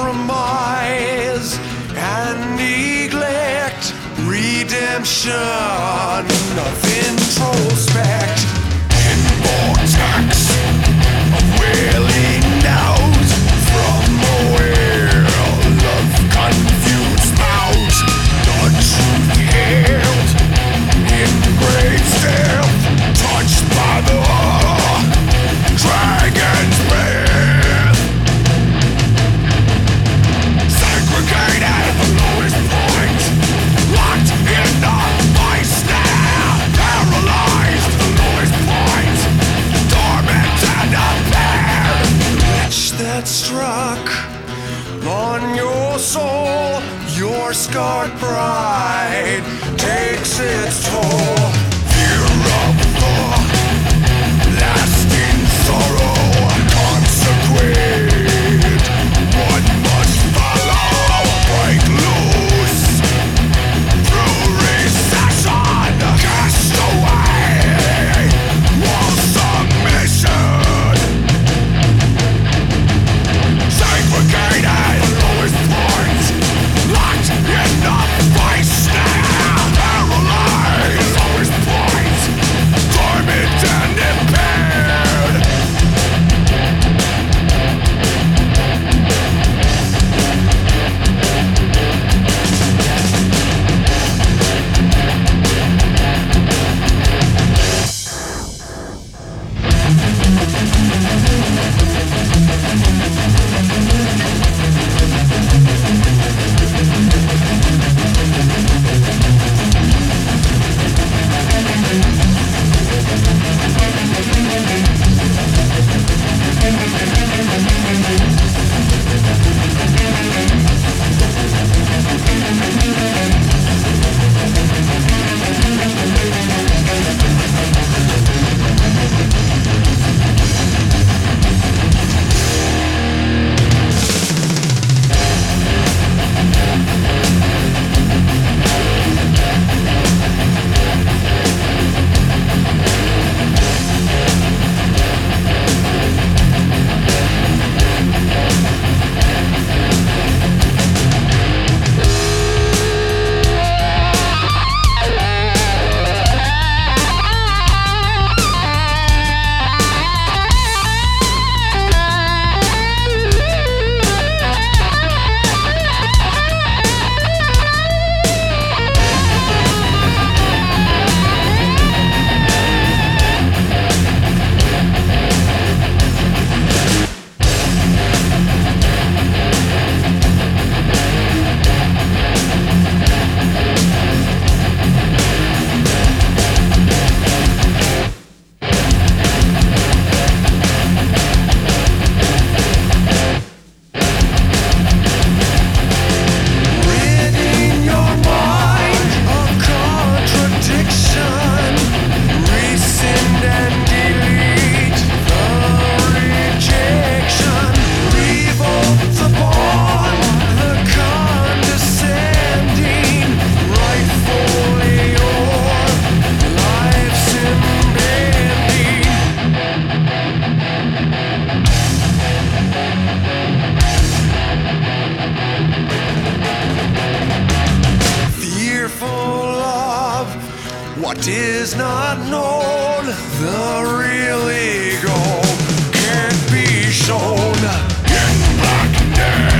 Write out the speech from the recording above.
compromise and neglect, redemption of introspect, in vortex of wailing out from a well of confused mouths. The truth healed in great stealth, touched by the dragon's breath, segregated at the lowest point, locked in the vice snare, paralyzed at the lowest point, dormant and impaired. Witch that struck on your soul, your scarred pride takes its toll. Fear of the lasting sorrow, consecrate what must follow. Break loose through recession, cast away all submission, segregated the lowest point, locked in the vice snare, paralyzed lowest point, dormant and impaired. What is not known, the real ego can't be shown in blackness.